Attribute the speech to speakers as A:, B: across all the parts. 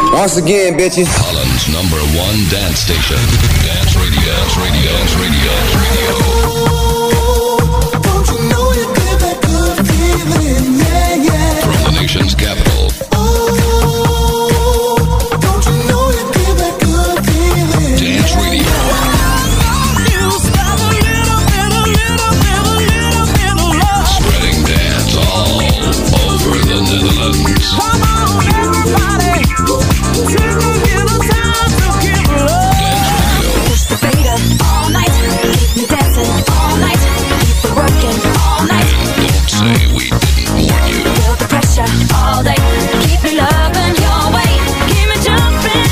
A: Once again, bitches.
B: Holland's #1 dance station. Dance Radio. Dance Radio. Dance Radio. Dance Radio.
C: Don't you know you get that good feeling? Yeah, yeah.
B: From the nation's capital.
C: Don't you know you get that good feeling?
B: Dance Radio. Spreading dance all over the Netherlands.
D: Come on, everybody. Take a little time to give love.
B: Dance Radio.
E: Push the fader all night, keep me dancing all night, keep it working all night.
B: And don't say we didn't warn you.
E: Feel the pressure all day, keep me loving your way, keep me jumping.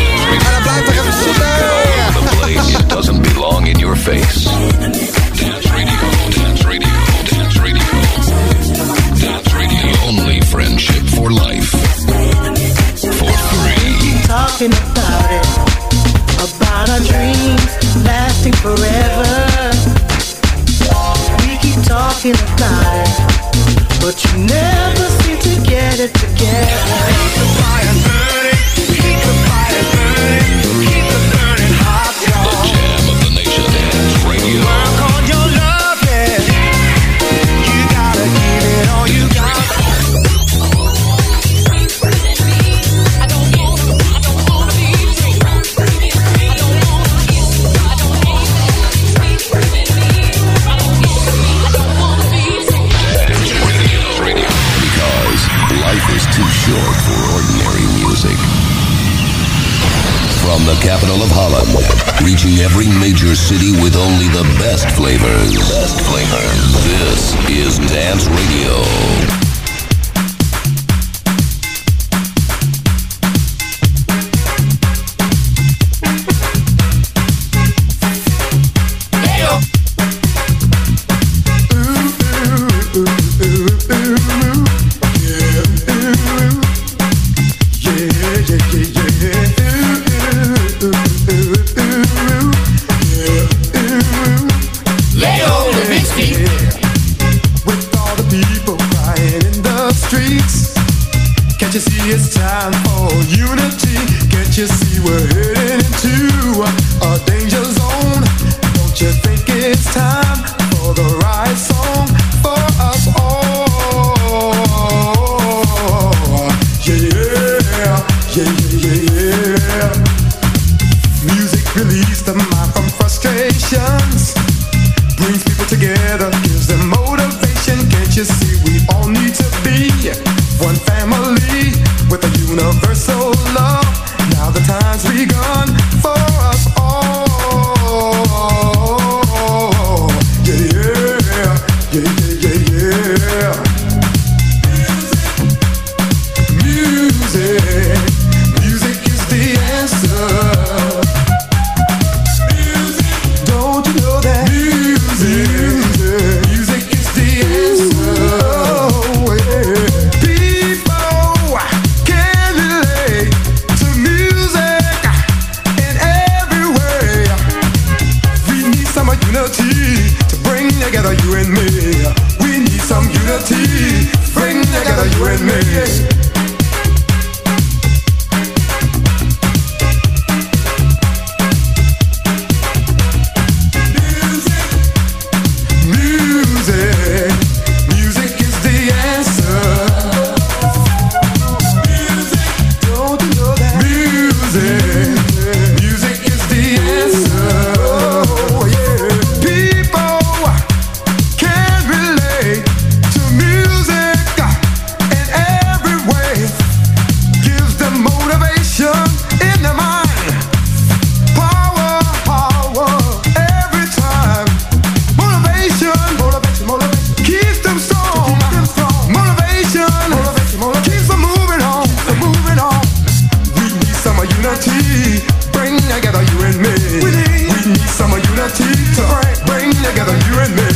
B: The place doesn't belong in your face. Dance Radio. Dance Radio. Dance Radio. Dance Radio. Only friendship for life. For free.
F: Talking about it, about our dreams lasting forever. We keep talking about it, but you never seem to get it together. Keep the fire burning, keep the fire burning, keep it burning hot, y'all.
B: The jam of the nation. Dance Radio.
F: Work on your love, yeah. You gotta give it all you got.
B: Life is too short for ordinary music. From the capital of Holland, reaching every major city with only the best flavors. Best flavors. This is Dance Radio.
F: It's time for unity. Can't you see we're heading into a danger zone? Don't you think it's time for the right song for us all? Yeah, yeah, yeah, yeah. Music release the mind from frustrations, brings people together, gives them motivation. Can't you see we all need to be one family with a universal love? Now the time's begun for us all. Yeah, yeah, yeah, yeah, yeah. Music, music is the answer. Don't you know that? Music is the answer. Oh, yeah. To bring together you and me. We need some unity. Bring together you and me. Music is the answer. Don't you know that? Music is the answer. Oh yeah. People can relate to music in every way. Gives them motivation in their mind. Power, power every time. Motivation, motivation, motivation keeps them strong. Motivation, motivation, motivation keeps them moving on, moving on. We need some unity. Bring together you and me. We need some unity to bring together you and me.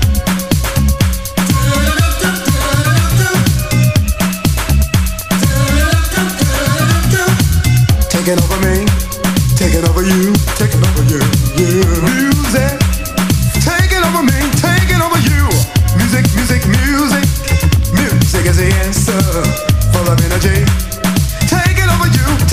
F: Taking over me, taking over you, taking over you. Yeah. Music, taking over me, taking over you. Music, music, music, music is the answer. Full of energy. Taking over you,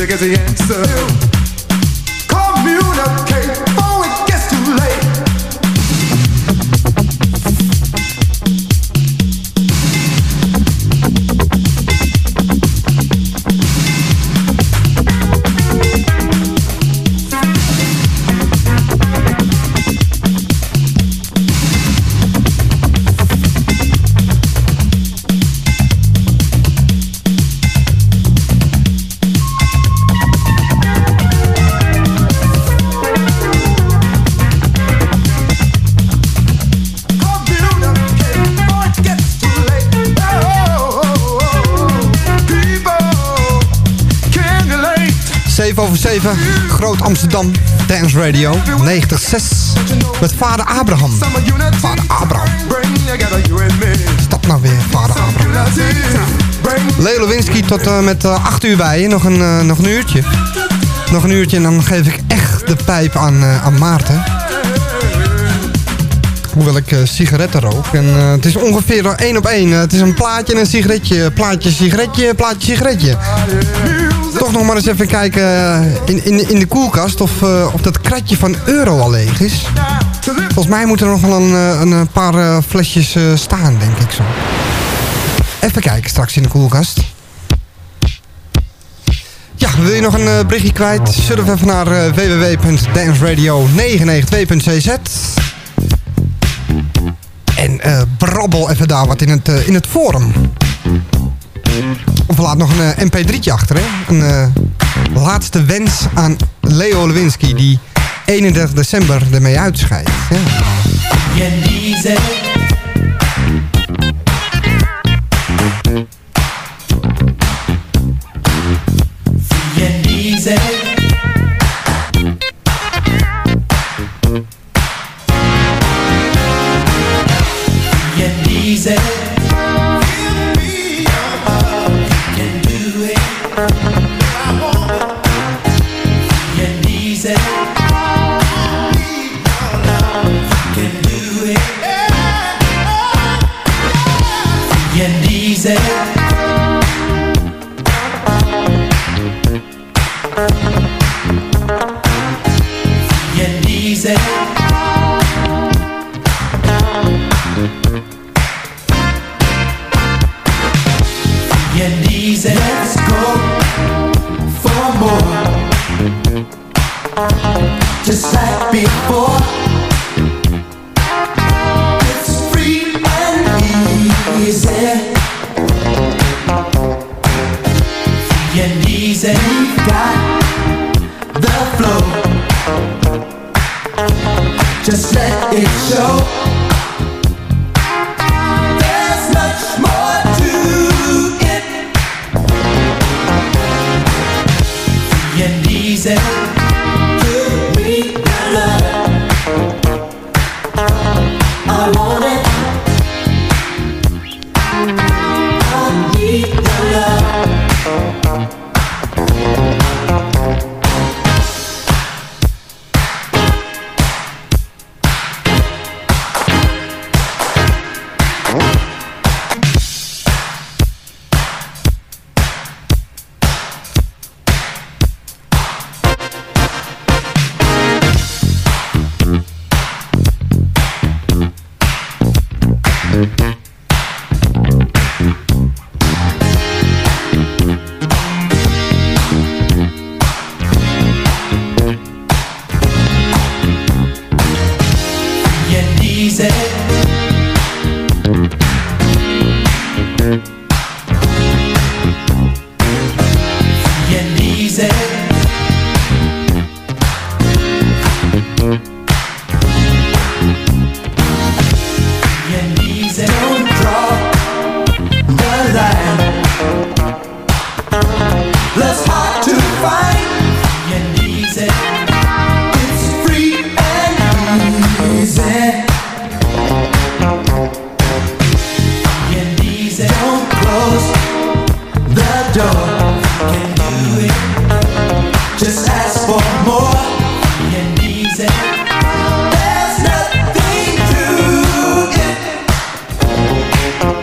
F: music is the answer. Communicate before it gets too late.
A: Over 7, Groot Amsterdam, Dance Radio, 96, met Vader Abraham. Vader Abraham. Stap nou weer, Vader Abraham. Leo Lewinsky tot met 8 uur bij je, nog een uurtje. Nog een uurtje en dan geef ik echt de pijp aan Maarten. Hoewel ik sigaretten rook. En het is ongeveer 1 op 1. Het is een plaatje en een sigaretje. Plaatje, sigaretje, plaatje, sigaretje. Toch nog maar eens even kijken in de koelkast of dat kratje van Euro al leeg is. Volgens mij moeten er nog wel een paar flesjes staan, denk ik zo. Even kijken straks in de koelkast. Ja, wil je nog een berichtje kwijt? Surf even naar www.danceradio992.cz. En brabbel even daar wat in het forum. Of laat nog een mp3'tje achter, hè? Een laatste wens aan Leo Lewinsky, die 31 december ermee uitscheidt. Ja.
C: Let's go for more, just like before. It's free and easy, free and easy. We've got the flow, just let it show. There's much more to it. Free and easy. Give me your love, I want it. I need your love.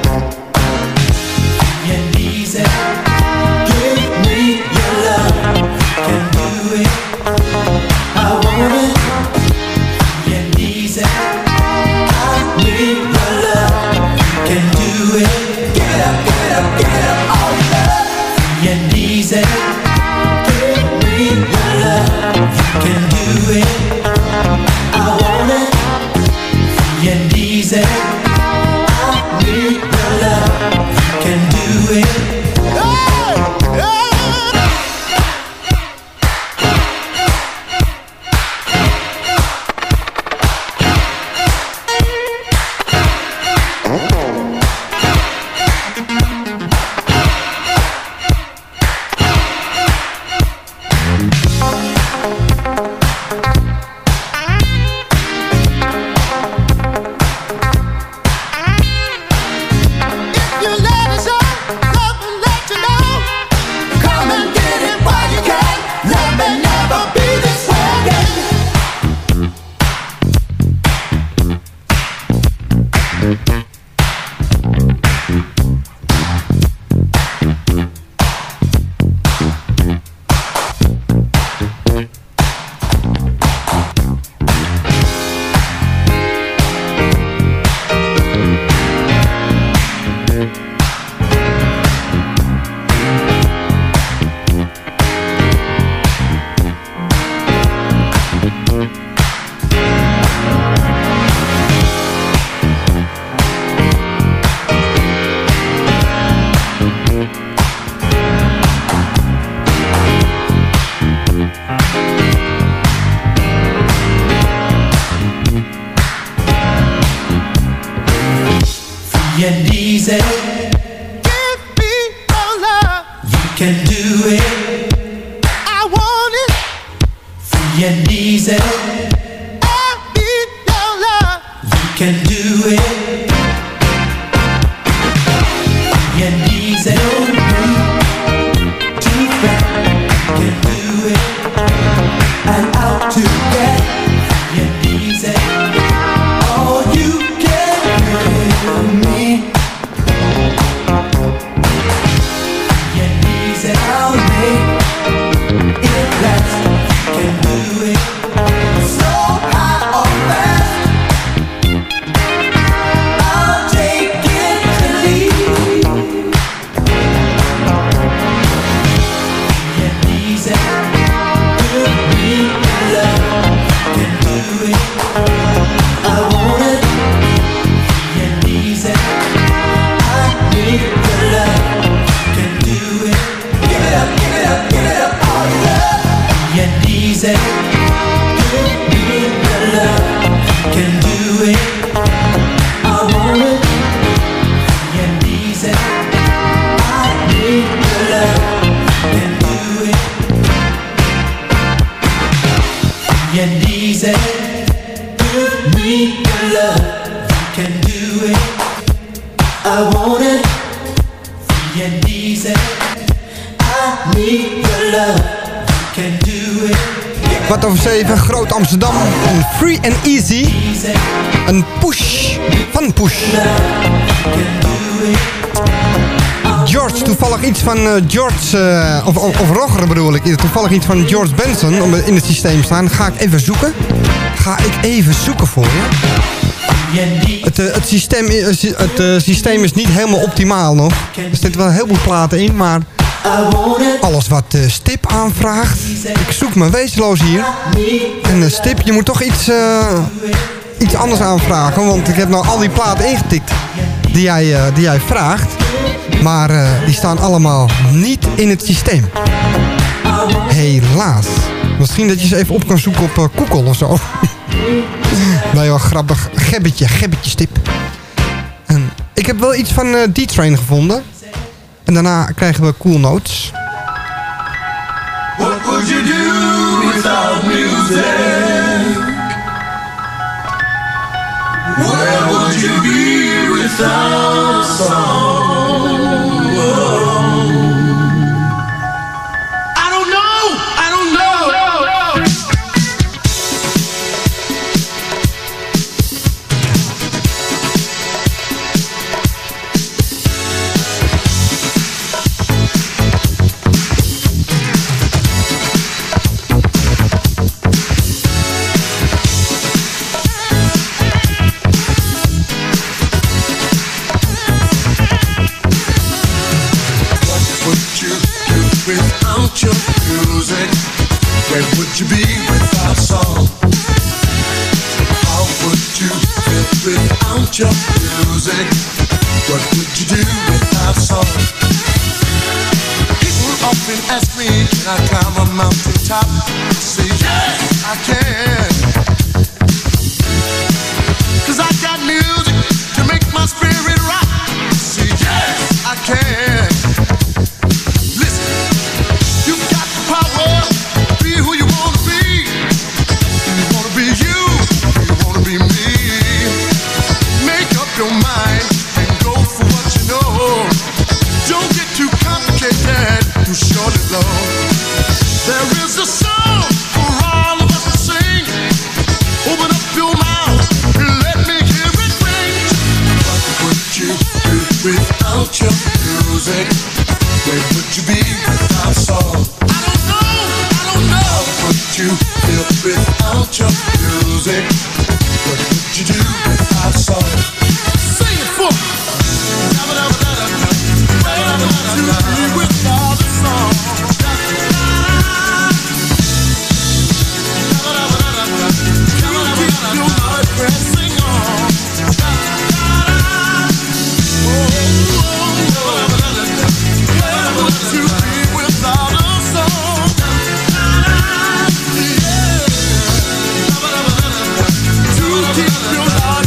C: Give me your love. easy. Give me your love. You can do it. I want it. Free and easy. I need your love. You can do it. Free and easy. Don't move too fast. You can do it. And out to get free and easy. All you can give me. Free and easy. I'll make it last. Can do it. Slow, high or fast. I'll take it to leave. Free and easy. Give me love. Can do it. I want it. Free and easy. I need your love. Can do it. Give it up, give it up, give it up, all your love. Free and easy. Give me your love. Can do it. I want it. Free and easy. I need your love. Can do it. Free and easy. Give me your love. Can do it. I want it. Free and easy. I need your love. Can do it.
A: Wat over 7, Groot Amsterdam. Een Free and Easy. Een push van Push. George, toevallig iets van George, of Roger bedoel ik. Toevallig iets van George Benson in het systeem staan. Ga ik even zoeken. Voor je. Het systeem is niet helemaal optimaal nog. Er zitten wel heel veel platen in, maar alles wat Stip aanvraagt. Ik zoek me wezenloos hier. En Stip, je moet toch iets anders aanvragen. Want ik heb nou al die platen ingetikt die jij vraagt. Maar die staan allemaal niet in het systeem. Helaas. Misschien dat je ze even op kan zoeken op Google of zo. Nee, wel grappig. Gebbetje Stip. En ik heb wel iets van D-Train gevonden. En daarna krijgen we Cool Notes.
F: What would you do without music? Where would you be without a song? I don't know. Without your music, where would you be without song? How would you feel without your music? What would you do without song? People often ask me, can I climb a mountain top? I say, yes, I can. 'Cause I got music to make my spirit rock. I say, yes, I can. Your mind and go for what you know. Don't get too complicated, too short and low. There is a song for all of us to sing. Open up your mouth and let me hear it ring. What would you do without your music? Where would you be without song? I don't know. How would you feel without your music? What would you do without song? Sing it for me. To be without a song. You keep your heart pressing on. Where would you be without a song? To keep your heart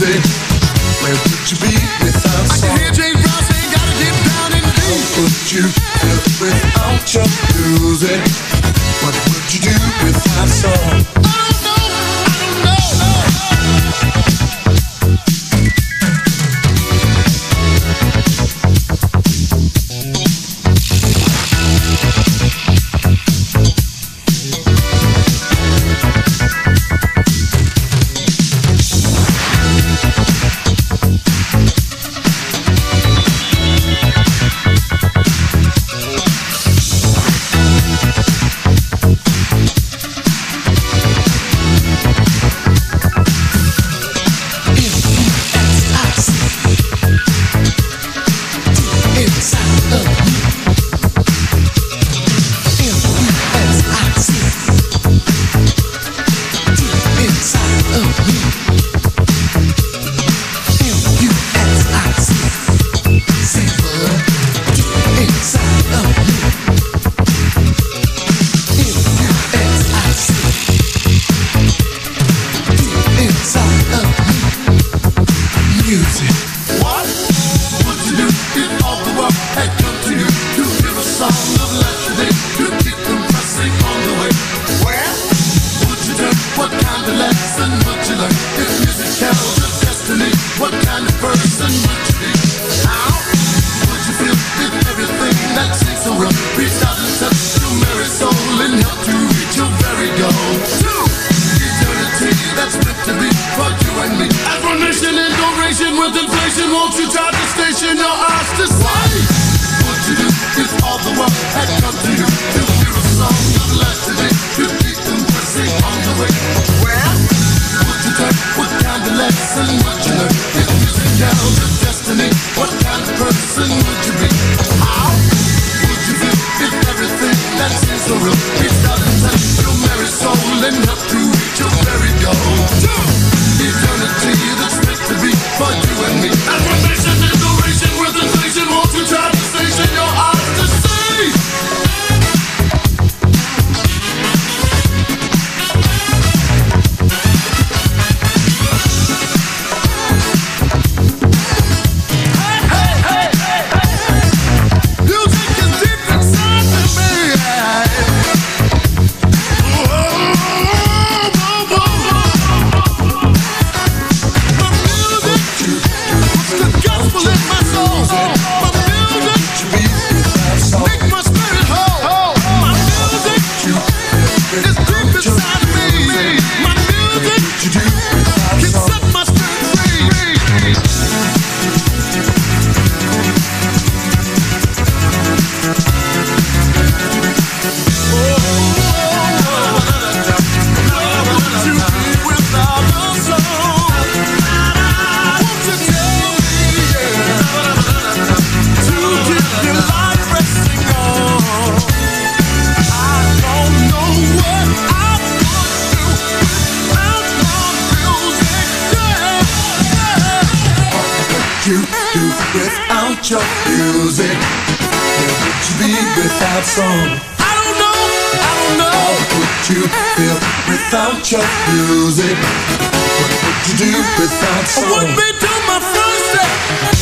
F: music. Where would you be without song? I can hear James Brown saying, gotta get down and deep. How would you feel without your music? What would you do without song? I don't know. Your music, where would you be without song? I don't know. How would you feel without your music? What would you do without song? I wouldn't be doing my first step.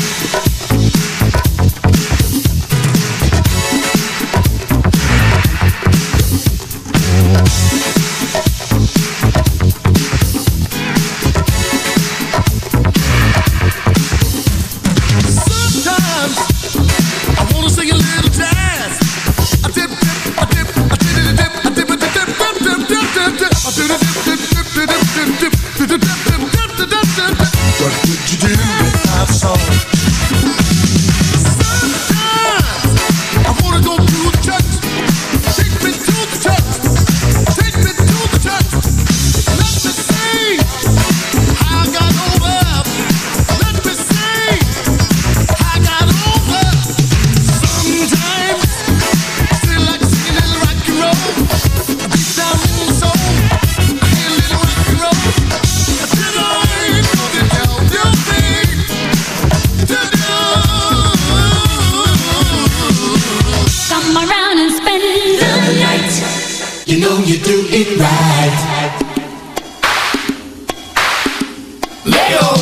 F: You know you do it right. Leo!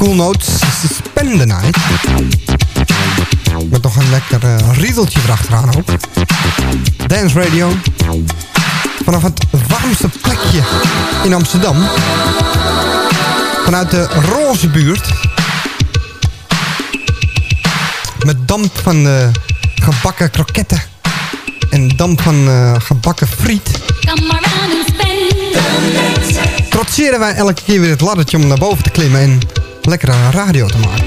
A: Cool Notes, Spend the Night. Met nog een lekker riedeltje erachteraan ook. Dance Radio. Vanaf het warmste plekje in Amsterdam. Vanuit de Roze buurt. Met damp van gebakken kroketten. En damp van gebakken friet. Trotseren wij elke keer weer het laddertje om naar boven te klimmen en lekkere radio te maken.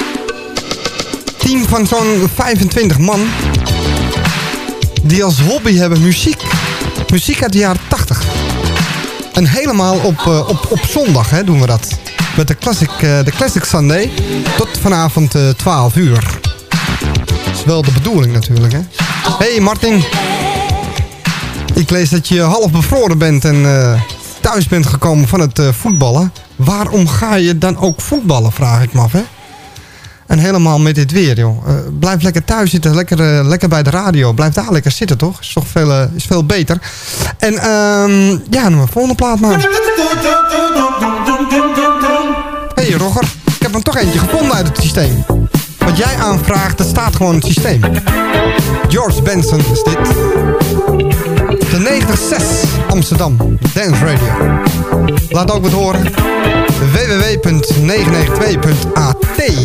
A: Team van zo'n 25 man die als hobby hebben muziek. Muziek uit de jaren 80. En helemaal op zondag doen we dat. Met de Classic Sunday tot vanavond 12 uur. Dat is wel de bedoeling natuurlijk, hè. Hey Martin. Ik lees dat je half bevroren bent en thuis bent gekomen van het voetballen. Waarom ga je dan ook voetballen, vraag ik me af, hè? En helemaal met dit weer, joh. Blijf lekker thuis zitten, lekker bij de radio. Blijf daar lekker zitten, toch? Is toch veel beter. En ja, nog een volgende plaat maar. Hey Roger, ik heb hem toch eentje gevonden uit het systeem. Wat jij aanvraagt, dat staat gewoon in het systeem. George Benson is dit. De 96 Amsterdam Dance Radio. Laat ook wat horen. www.992.at.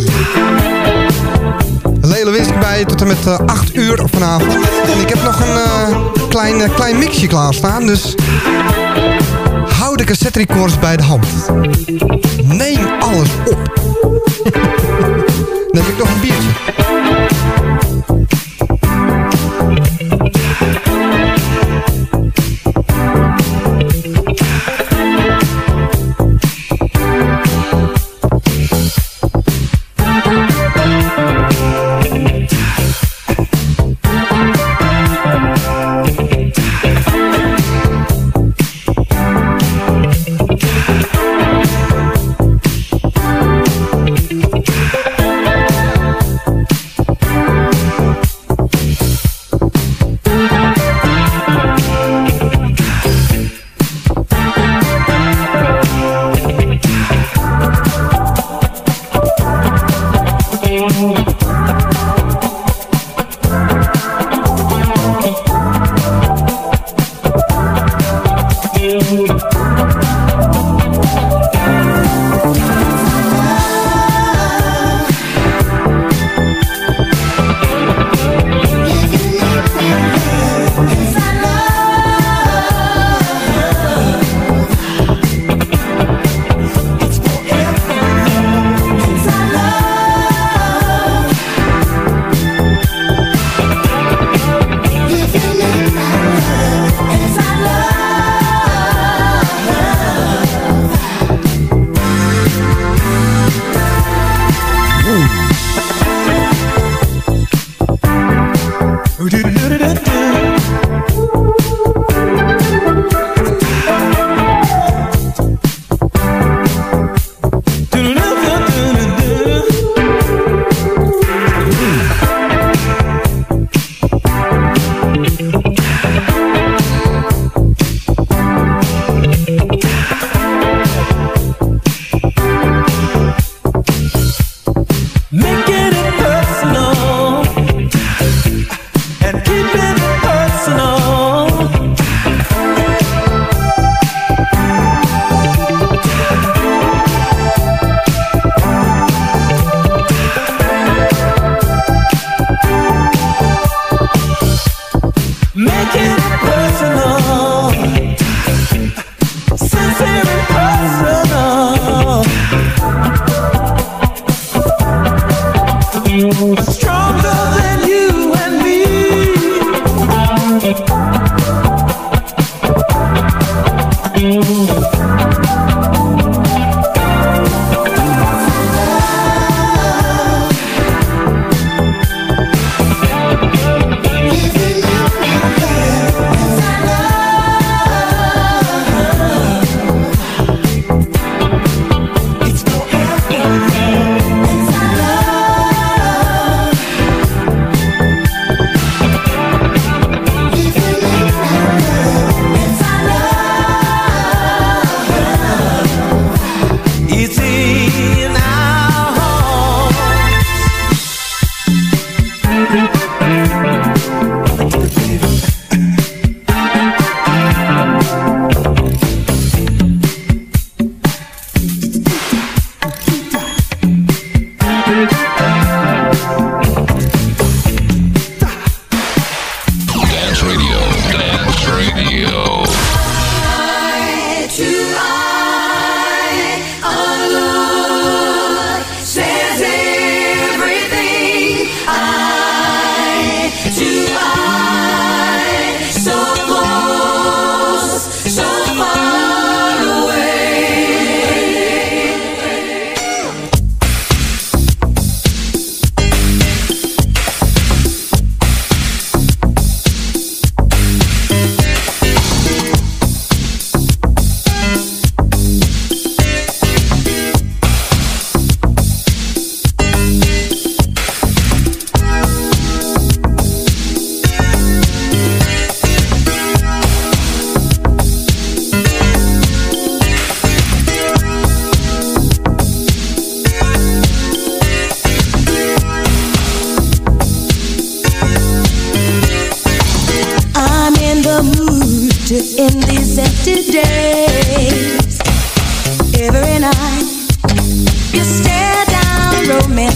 A: Een hele whisky bij tot en met 8 uur vanavond. En ik heb nog een klein mixje klaarstaan. Dus hou de cassette recorders bij de hand. Neem alles op. Dan heb ik nog een biertje.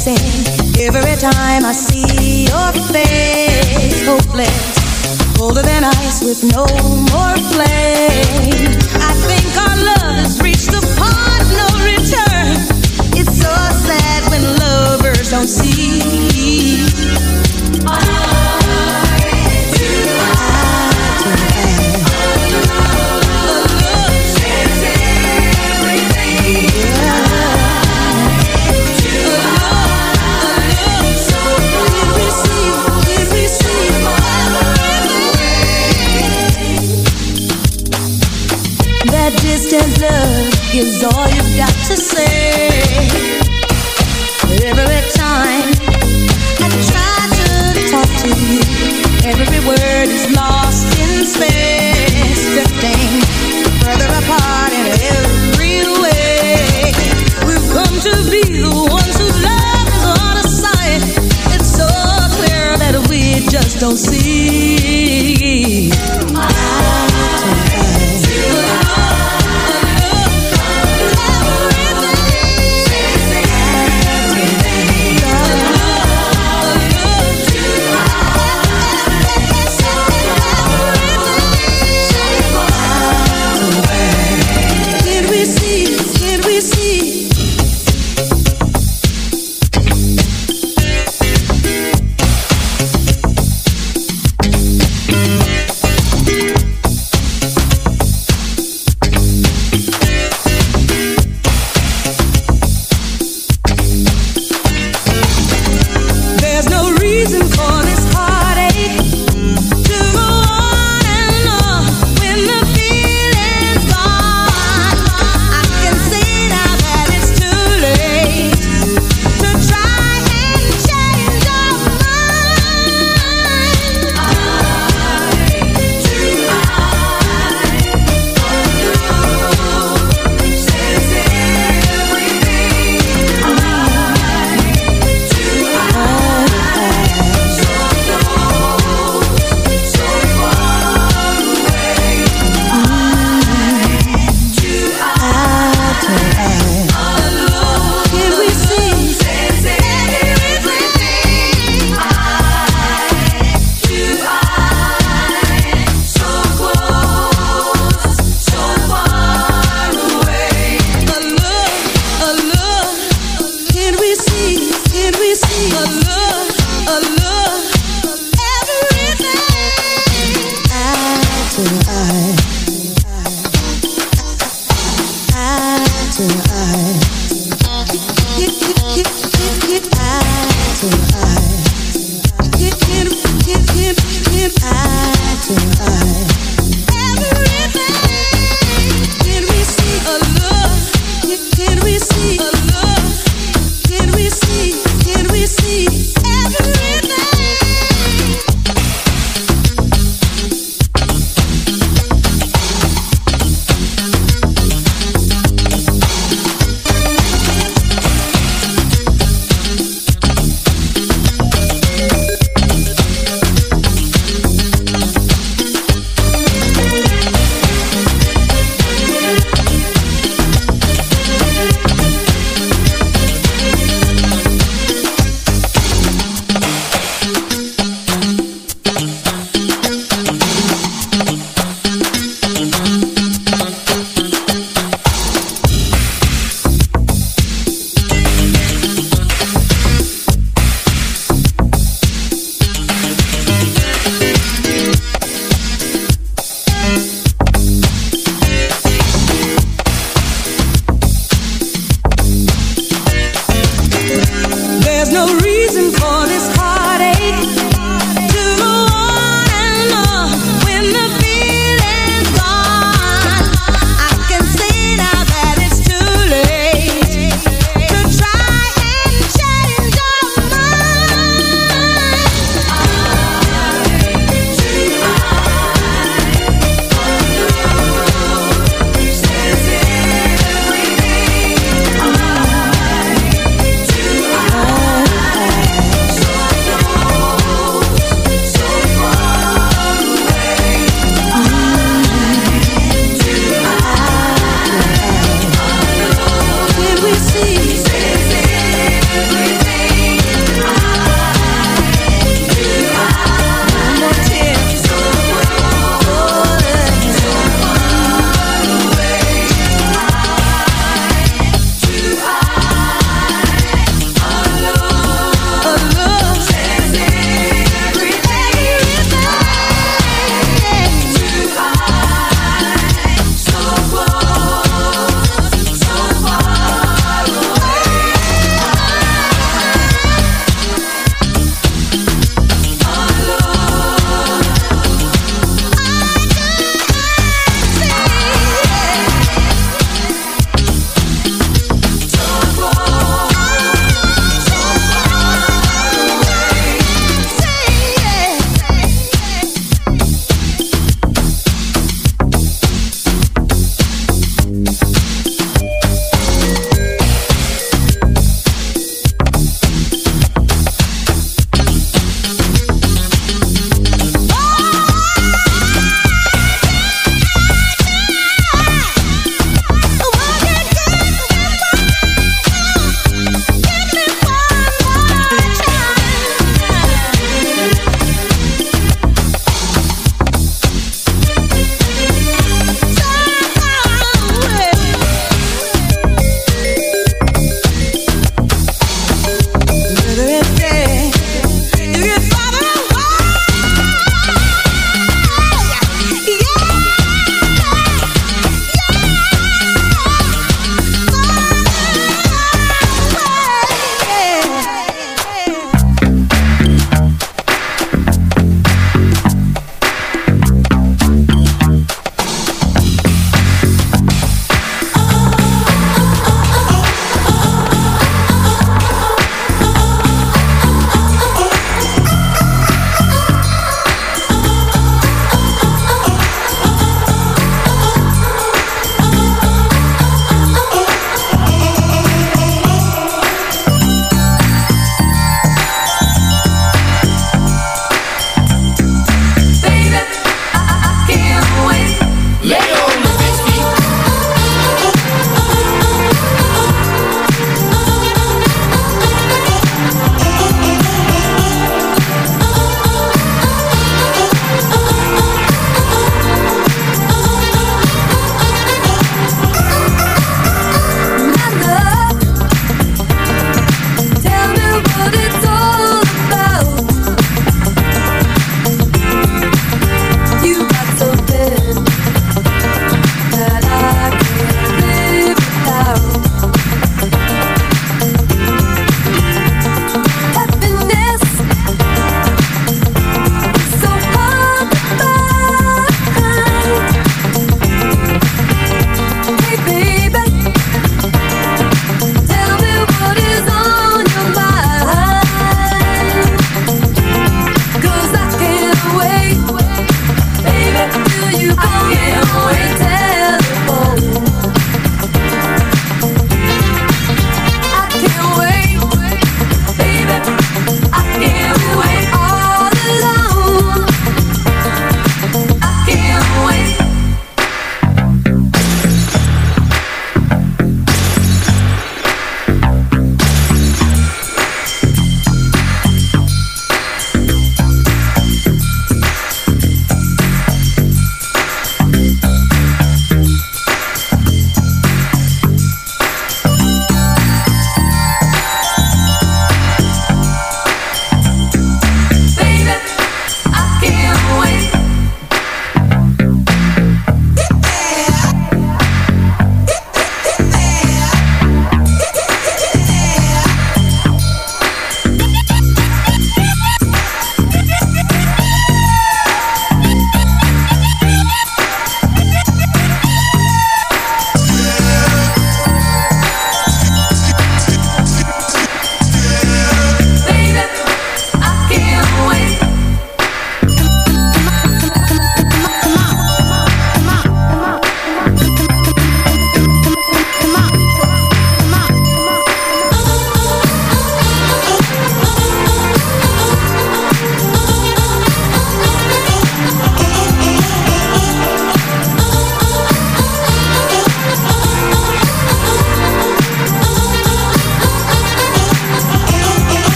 G: dancing. Every time I see your face, hopeless, colder than ice with no more flame. I think our love has reached the point of no return. It's so sad when lovers don't see eye to eye. Distant love is all you've got to say. Every time I try to talk to you, every word is lost in space, drifting further apart in every way. We've come to be the ones whose love is on a sight. It's so clear that we just don't see.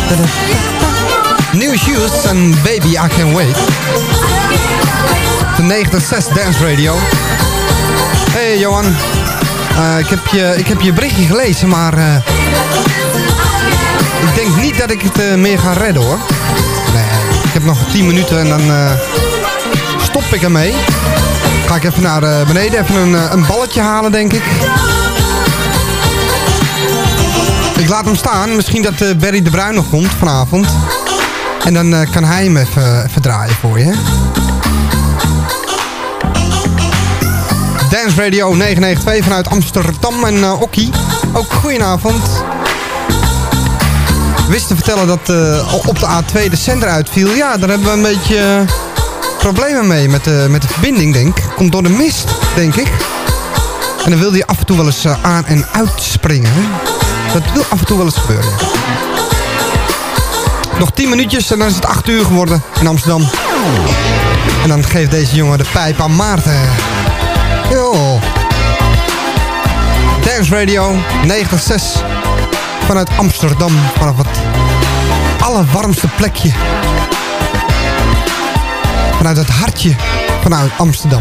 A: New Shoes en Baby I Can't Wait. De 96 Dance Radio. Hey Johan. Ik heb je berichtje gelezen, maar ik denk niet dat ik het meer ga redden hoor. Nee, ik heb nog 10 minuten en dan stop ik ermee. Ga ik even naar beneden, even een balletje halen denk ik. Ik laat hem staan, misschien dat Barry de Bruin nog komt vanavond. En dan kan hij hem even draaien voor je. Dance Radio 992 vanuit Amsterdam en Okkie. Ook goedenavond. Wist te vertellen dat op de A2 de zender uitviel. Ja, daar hebben we een beetje problemen mee met de verbinding, denk ik. Komt door de mist, denk ik. En dan wil je af en toe wel eens aan en uitspringen. Hè? Dat wil af en toe wel eens gebeuren. Ja. Nog 10 minuutjes en dan is het 8 uur geworden in Amsterdam. En dan geeft deze jongen de pijp aan Maarten. Yo. Dance Radio 96 vanuit Amsterdam. Vanaf het allerwarmste plekje. Vanuit het hartje vanuit Amsterdam.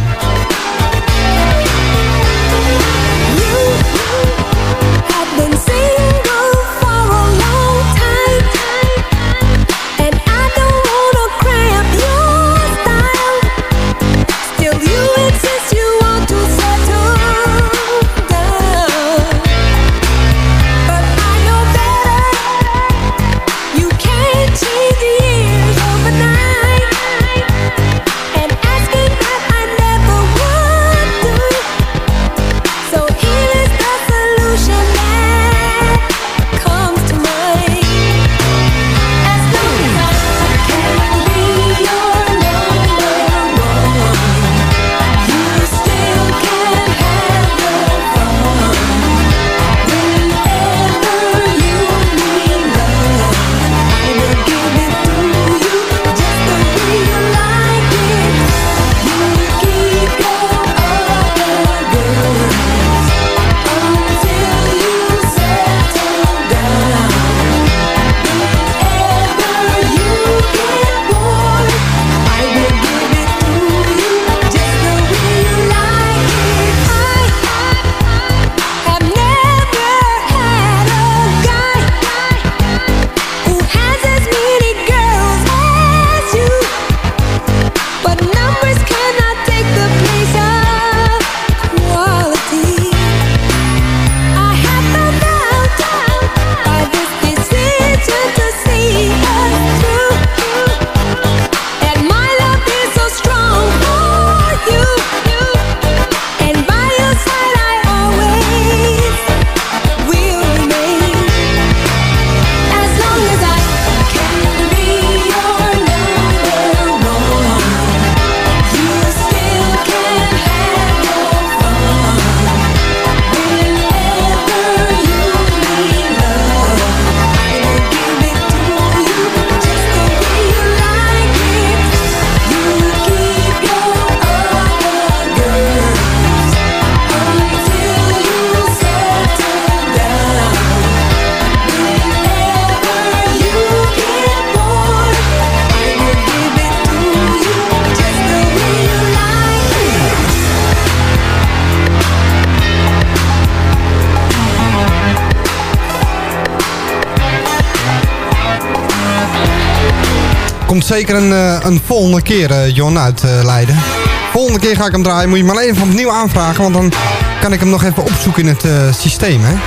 A: Komt zeker een volgende keer, Jon, uit Leiden. Volgende keer ga ik hem draaien. Moet je maar even opnieuw aanvragen. Want dan kan ik hem nog even opzoeken in het systeem. Hè?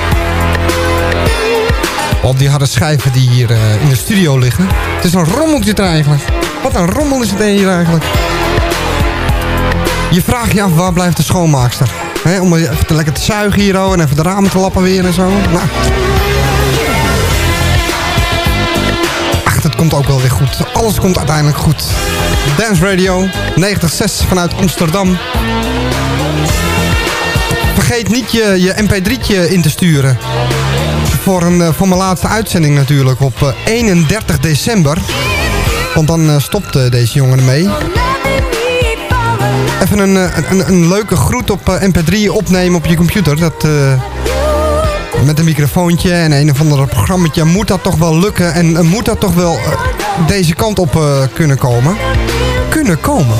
A: Al die harde schijven die hier in de studio liggen. Het is een rommeltje er eigenlijk. Wat een rommel is het hier eigenlijk. Je vraagt je af, waar blijft de schoonmaakster? Hè? Om even lekker te zuigen hier en even de ramen te lappen weer en zo. Nou. Het komt ook wel weer goed. Alles komt uiteindelijk goed. Dance Radio 96 vanuit Amsterdam. Vergeet niet je mp3'tje in te sturen. Voor mijn laatste uitzending natuurlijk op 31 december. Want dan stopt deze jongen ermee. Even een leuke groet op mp3 opnemen op je computer. met een microfoontje en een of ander programmaatje moet dat toch wel lukken. En moet dat toch wel deze kant op kunnen komen. Kunnen komen.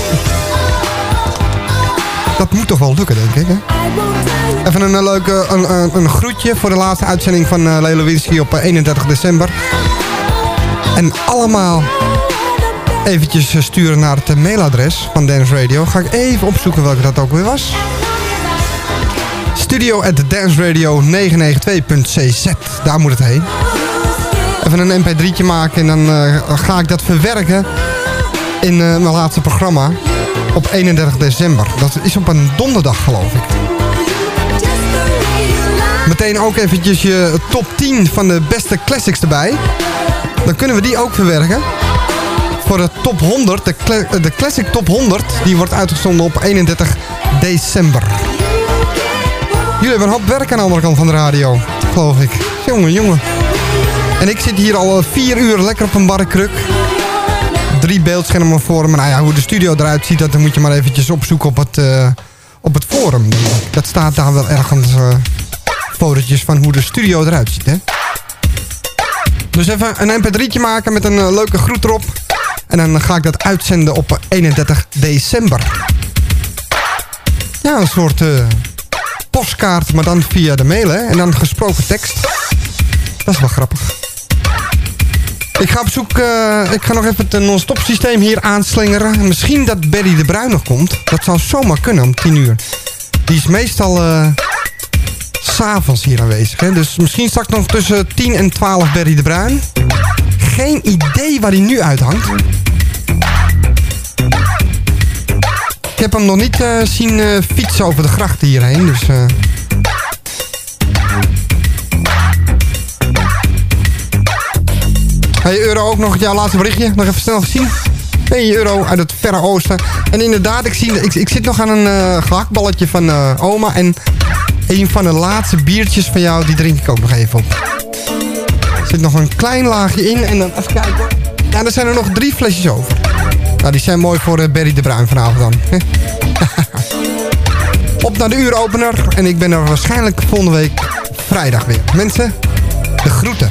A: Dat moet toch wel lukken, denk ik, hè? Even een leuke een groetje voor de laatste uitzending van Lelo Winski op 31 december. En allemaal eventjes sturen naar het mailadres van Dance Radio. Ga ik even opzoeken welke dat ook weer was. studio@danceradio992.cz. Daar moet het heen. Even een mp3'tje maken en dan ga ik dat verwerken in mijn laatste programma op 31 december. Dat is op een donderdag, geloof ik. Meteen ook eventjes je top 10 van de beste classics erbij. Dan kunnen we die ook verwerken. Voor de top 100, de classic top 100, die wordt uitgezonden op 31 december. Jullie hebben een hoop werk aan de andere kant van de radio, geloof ik. Jongen. En ik zit hier al 4 uur lekker op een barkruk. 3 beeldschermen voor me. Nou ja, hoe de studio eruit ziet, dat moet je maar eventjes opzoeken op het forum. Dat staat daar wel ergens fotootjes van hoe de studio eruit ziet, hè. Dus even een mp3'tje maken met een leuke groet erop. En dan ga ik dat uitzenden op 31 december. Ja, een soort postkaart, maar dan via de mail, hè. En dan gesproken tekst. Dat is wel grappig. Ik ga op zoek, ik ga nog even het non-stop systeem hier aanslingeren. Misschien dat Berry de Bruin nog komt. Dat zou zomaar kunnen om 10 uur. Die is meestal 's avonds hier aanwezig. Hè? Dus misschien straks nog tussen 10 en 12 Berry de Bruin. Geen idee waar hij nu uithangt. Ik heb hem nog niet zien fietsen over de grachten hierheen. Dus... Hey Euro, ook nog jouw laatste berichtje. Nog even snel gezien. Hey Euro uit het Verre Oosten. En inderdaad, ik zit nog aan een gehaktballetje van oma. En een van de laatste biertjes van jou, die drink ik ook nog even op. Er zit nog een klein laagje in. En dan even kijken. Ja, er zijn er nog 3 flesjes over. Nou, die zijn mooi voor Berry de Bruin vanavond dan. Op naar de uuropener. En ik ben er waarschijnlijk volgende week vrijdag weer. Mensen, de groeten.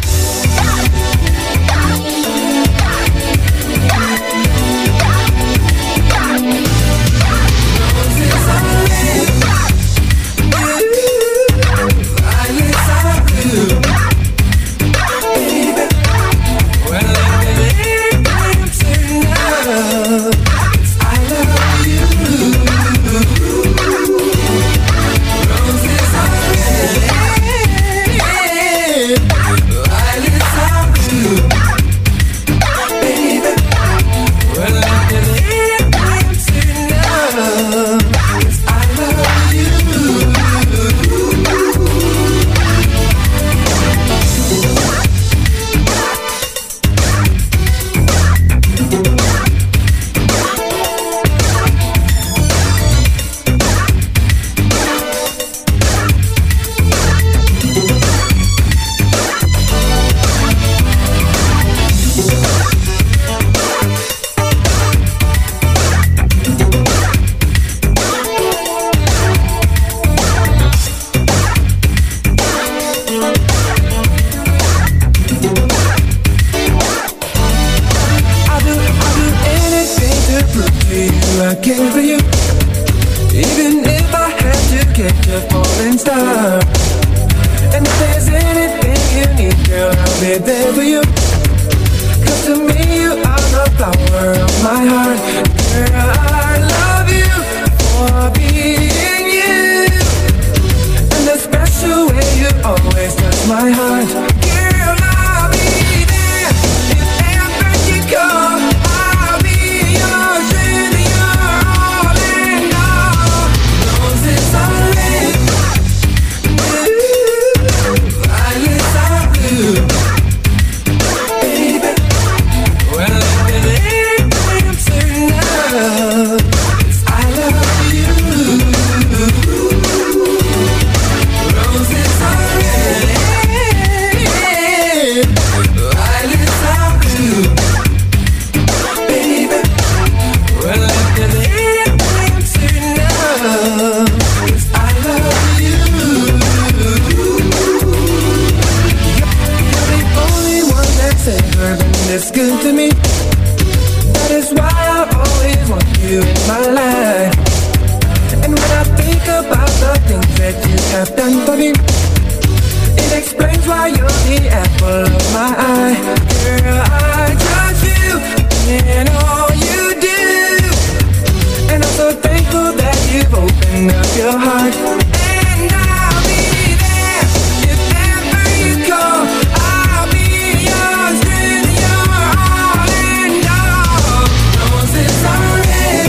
C: it's good to me. That is why I always want you in my life. And when I think about the things that you have done for me, it explains why you're the apple of my eye. Girl, I trust you in all you do, and I'm so thankful that you've opened up your heart. And I'll be there if ever you call. I'll be yours with your all and all. Roses are red,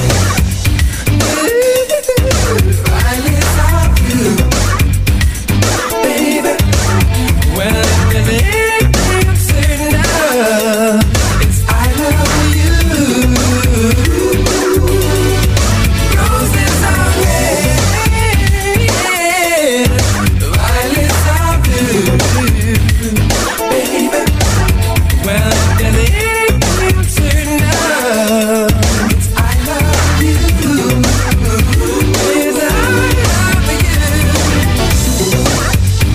C: violets are blue, baby. Well, if there's anything I'm certain of, it's I love you. Roses are red, violets are blue, baby. Well, if there's anything I'm certain of, it's I love you. It's I love you.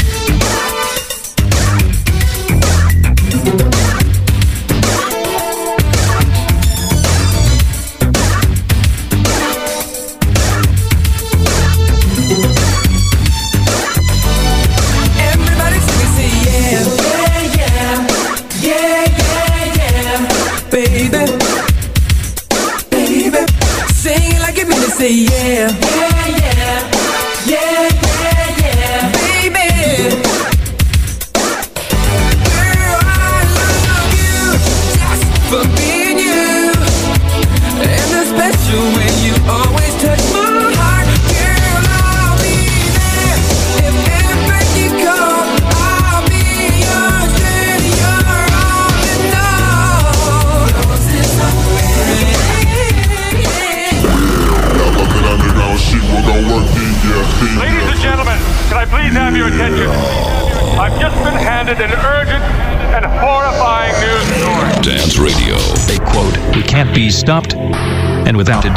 C: Everybody sing it, say yeah, yeah, yeah, yeah, yeah, baby, baby. Sing it like you mean it, say yeah, yeah, yeah, yeah, yeah, yeah, baby. Girl, I love you just for being you, and the special way you always touch my heart. Girl, I'll be there if ever you call. I'll be yours till you're all in all. Roses are red.
F: That underground shit, we're gonna work in ya.
H: Ladies and gentlemen, can I please have your attention? I've just been handed an urgent and horrifying news story.
B: Dance Radio.
I: They quote, "We can't be stopped, and without a doubt."